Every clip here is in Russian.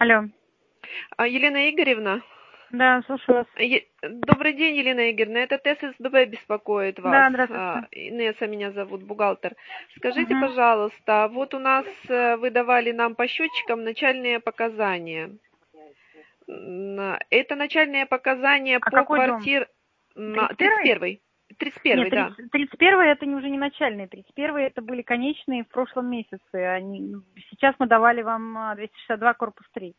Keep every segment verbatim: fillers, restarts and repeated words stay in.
Алло. А, Елена Игоревна, Да, слушаю вас. Е- добрый день, Елена Игоревна, это ТССББ беспокоит вас. Да, А, здравствуйте. Инесса меня зовут, бухгалтер. Скажите, Мгм. пожалуйста, вот у нас э, вы давали нам по счетчикам начальные показания. М, Это начальные показания А по какой дом? квартир... м, Тридцать тридцать первый? первый. тридцать Нет, первый, да. тридцать, тридцать первый это не уже не начальные. Тридцать первый это были конечные в прошлом месяце. Они, сейчас мы давали вам а, двести шестьдесят два корпус три.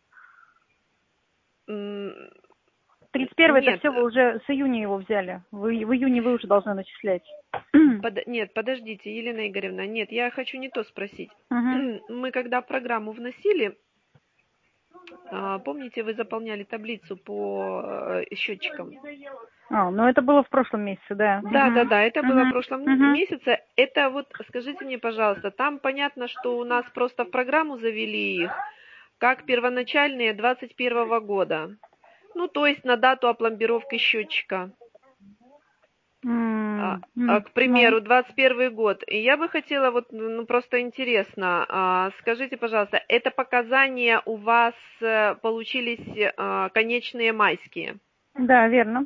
М, Тридцать первый это Нет, все вы уже с июня его взяли. Вы, в июне вы уже должны начислять. под- нет, подождите, Елена Игоревна, нет, я хочу не то спросить. Мгм. Мы когда программу вносили, А, помните, вы заполняли таблицу по э, счетчикам? А, ну это было в прошлом месяце, да. Да, да, Мгм. да, это было в Мгм. прошлом Мгм. месяце. Это вот, скажите мне, пожалуйста, там понятно, что у нас просто в программу завели их, как первоначальные двадцать первого года. Ну, то есть на дату опломбировки счетчика. А, М, а, м, к Ну, примеру, двадцать первый год. И я бы хотела, вот, ну, просто интересно, а, скажите, пожалуйста, это показания у вас э, получились а, конечные майские? да, верно.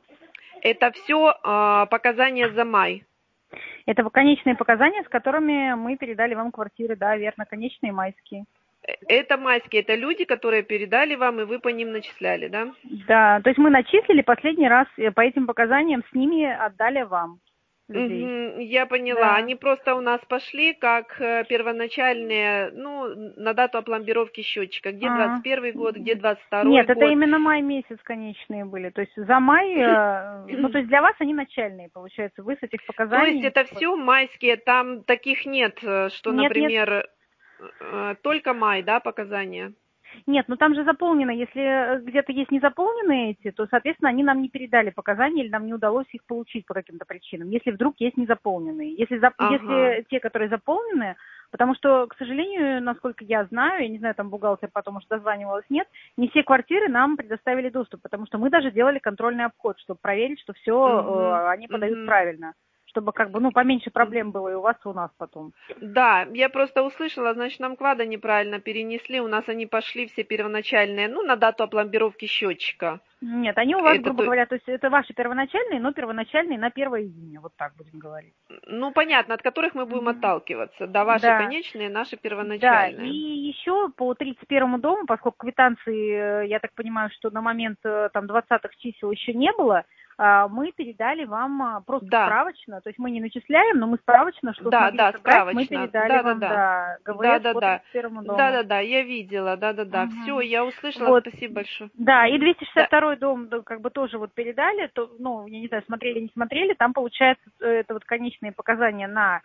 Это все показания за май. Это конечные показания, с которыми мы передали вам квартиры, да, верно, конечные майские. Э, Это майские, это люди, которые передали вам, и вы по ним начисляли, да? Да, то есть мы начислили последний раз э, по этим показаниям, с ними отдали вам людей. Мгм, я поняла. Да. Они просто у нас пошли как э, первоначальные, ну, на дату опломбировки счетчика. Где А. двадцать первый год, где двадцать второй Нет, это год. именно май месяц конечные были. То есть за май, э, ну то есть для вас они начальные, получается. Вы с этих То есть показаний. это все майские, там таких нет, э, что, Нет, нет. например, э, только май, да, показания? Нет, ну там же заполнено. Если э, где-то есть незаполненные эти, то, соответственно, они нам не передали показания или нам не удалось их получить по каким-то причинам. Если вдруг есть незаполненные. Если, зап- Ага. если те, которые заполнены, потому что, к сожалению, насколько я знаю, я не знаю, там бухгалтер потом уже дозванивалась, нет, не все квартиры нам предоставили доступ, потому что мы даже делали контрольный обход, чтобы проверить, что Угу, все они подают угу. правильно, чтобы как бы, ну, поменьше проблем было и у вас, и у нас потом. Да, я просто услышала, значит, нам квада неправильно перенесли. У нас они пошли все первоначальные, ну, на дату опломбировки счетчика. Нет, они у вас, Это, грубо то- говоря, то есть это ваши первоначальные, но первоначальные на первое июня, вот так будем говорить. ну, понятно, от которых мы будем Мгм. отталкиваться. Да, ваши Да, конечные, наши да. И первоначальные. еще по тридцать первому дому, поскольку квитанции, э, я так понимаю, что на момент э, там двадцатых чисел еще не было, а, мы передали вам а, просто Да, справочно, то есть мы не начисляем, но мы справочно, что да, смогли да, собрать, мы справочно. передали Да, да, вам, да. да, Да, ГВС да, по да. тридцать первому Да, дому. да, да, я видела, да, да, да. Все, Мгм. я услышала, Вот. спасибо большое. Да, и Мгм. двести шестьдесят Да. второй дом, да, как бы тоже вот передали, то, ну, я не знаю, смотрели, не смотрели, там получается, э, это вот конечные показания на,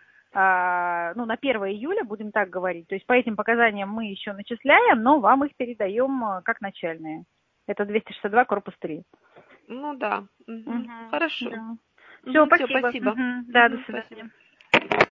а, ну, на первое июля, будем так говорить. То есть по этим показаниям мы еще начисляем, но вам их передаем а, как начальные. Это двести шестьдесят два корпус три. Ну да. Мгм. Угу, Хорошо. да. Все, Все, спасибо. спасибо. Мгм. Да, до Мгм, спасибо. свидания.